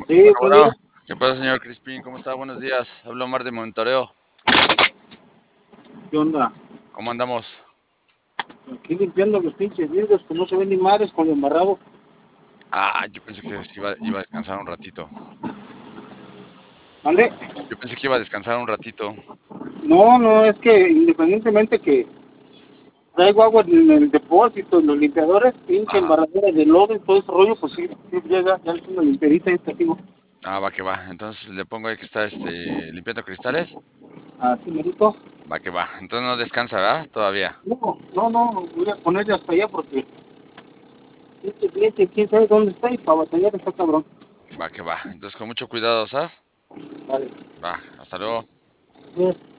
Sí, Bueno, buen día. bueno, ¿qué pasa, señor Crispín? ¿Cómo está? Buenos días. Hablo Omar de Monitoreo. ¿Qué onda? ¿Cómo andamos? Aquí limpiando los pinches vidrios que no se ven ni madres con lo embarrado. Ah, yo pensé que iba a descansar un ratito. ¿Vale? Yo pensé que iba a descansar un ratito. No, no, es que independientemente que traigo agua en el depósito, en los limpiadores, pinche Ajá. embarradera de lodo y todo ese rollo, pues sí, sí llega, ya es una limpiadita y testigo. Ah, va que va. Entonces le pongo ahí que está limpiando cristales. Así merito. Va que va. Entonces no descansa, ¿verdad? Todavía. No, no, no, voy a ponerle hasta allá porque este cliente, quién sabe dónde está y para batallar está cabrón. Va que va. Entonces con mucho cuidado, ¿sabes? Vale. Va, hasta luego. Bien.